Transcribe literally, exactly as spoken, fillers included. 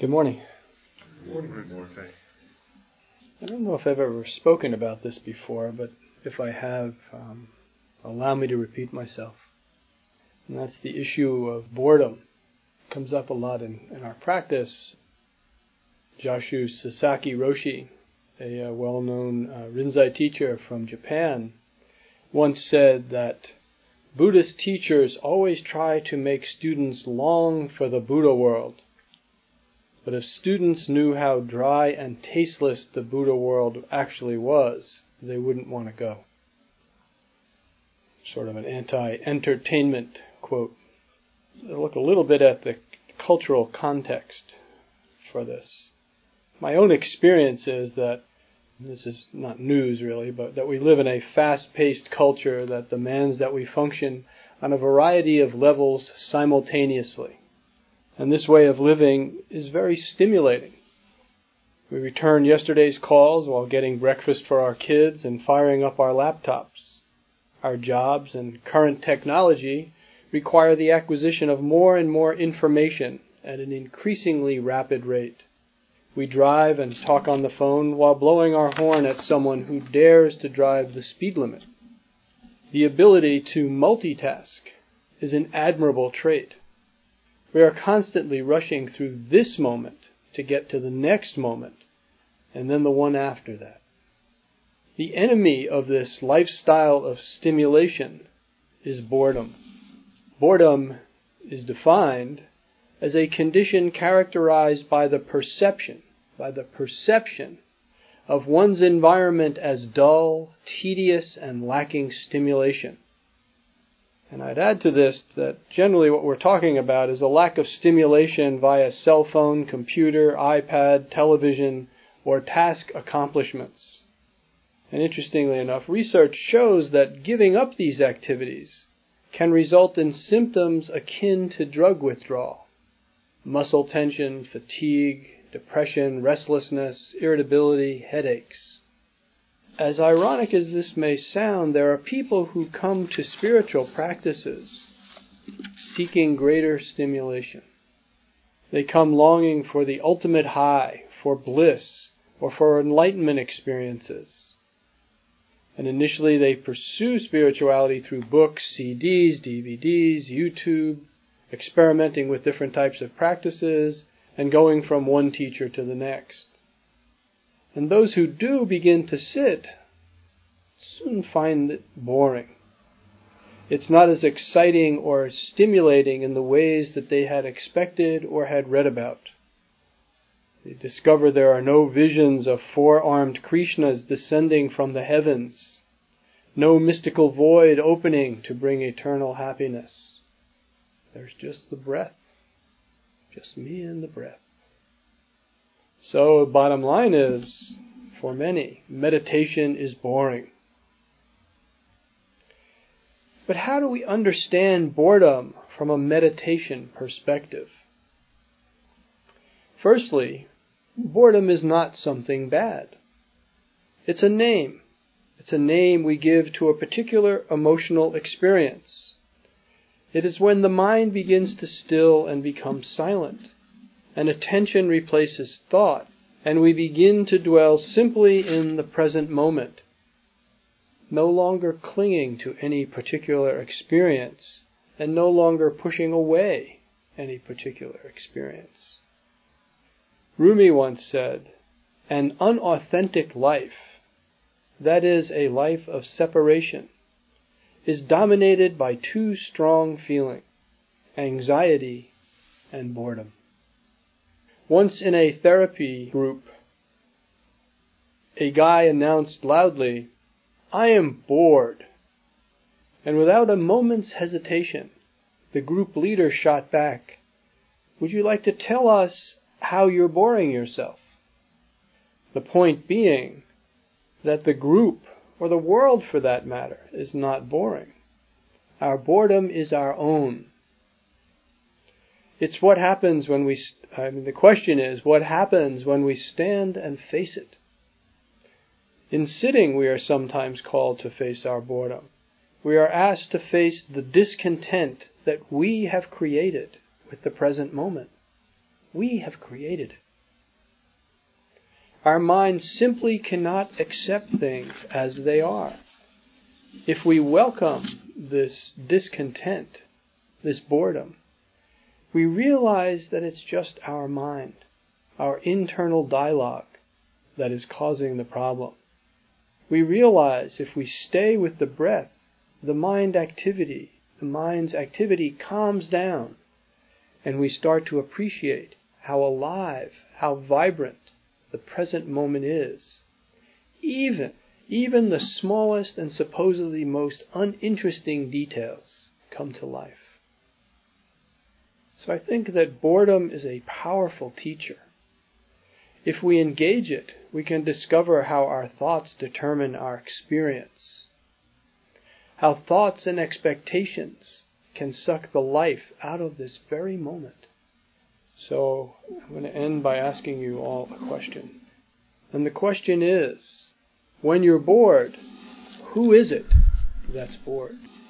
Good morning. Good morning. Good morning. I don't know if I've ever spoken about this before, but if I have, um, allow me to repeat myself. And that's the issue of boredom. It comes up a lot in, in our practice. Jashu Sasaki Roshi, a uh, well-known uh, Rinzai teacher from Japan, once said that Buddhist teachers always try to make students long for the Buddha world. But if students knew how dry and tasteless the Buddha world actually was, they wouldn't want to go. Sort of an anti-entertainment quote. So look a little bit at the cultural context for this. My own experience is that, this is not news really, but that we live in a fast-paced culture that demands that we function on a variety of levels simultaneously. And this way of living is very stimulating. We return yesterday's calls while getting breakfast for our kids and firing up our laptops. Our jobs and current technology require the acquisition of more and more information at an increasingly rapid rate. We drive and talk on the phone while blowing our horn at someone who dares to drive the speed limit. The ability to multitask is an admirable trait. We are constantly rushing through this moment to get to the next moment, and then the one after that. The enemy of this lifestyle of stimulation is boredom. Boredom is defined as a condition characterized by the perception, by the perception of one's environment as dull, tedious, and lacking stimulation. And I'd add to this that generally what we're talking about is a lack of stimulation via cell phone, computer, iPad, television, or task accomplishments. And interestingly enough, research shows that giving up these activities can result in symptoms akin to drug withdrawal. Muscle tension, fatigue, depression, restlessness, irritability, headaches. As ironic as this may sound, there are people who come to spiritual practices seeking greater stimulation. They come longing for the ultimate high, for bliss, or for enlightenment experiences. And initially they pursue spirituality through books, C Ds, D V Ds, YouTube, experimenting with different types of practices, and going from one teacher to the next. And those who do begin to sit soon find it boring. It's not as exciting or stimulating in the ways that they had expected or had read about. They discover there are no visions of four-armed Krishnas descending from the heavens, no mystical void opening to bring eternal happiness. There's just the breath, just me and the breath. So, bottom line is, for many, meditation is boring. But how do we understand boredom from a meditation perspective? Firstly, boredom is not something bad. It's a name. It's a name we give to a particular emotional experience. It is when the mind begins to still and become silent, and attention replaces thought, and we begin to dwell simply in the present moment, no longer clinging to any particular experience, and no longer pushing away any particular experience. Rumi once said, "An unauthentic life, that is, a life of separation, is dominated by two strong feelings, anxiety and boredom." Once in a therapy group, a guy announced loudly, "I am bored." And without a moment's hesitation, the group leader shot back, "Would you like to tell us how you're boring yourself?" The point being that the group, or the world for that matter, is not boring. Our boredom is our own. It's what happens when we, I mean, the question is, what happens when we stand and face it? In sitting, we are sometimes called to face our boredom. We are asked to face the discontent that we have created with the present moment. We have created it. Our minds simply cannot accept things as they are. If we welcome this discontent, this boredom, we realize that it's just our mind, our internal dialogue, that is causing the problem. We realize if we stay with the breath, the mind activity, the mind's activity calms down, and we start to appreciate how alive, how vibrant the present moment is. Even, even the smallest and supposedly most uninteresting details come to life. So I think that boredom is a powerful teacher. If we engage it, we can discover how our thoughts determine our experience, how thoughts and expectations can suck the life out of this very moment. So I'm going to end by asking you all a question. And the question is, when you're bored, who is it that's bored?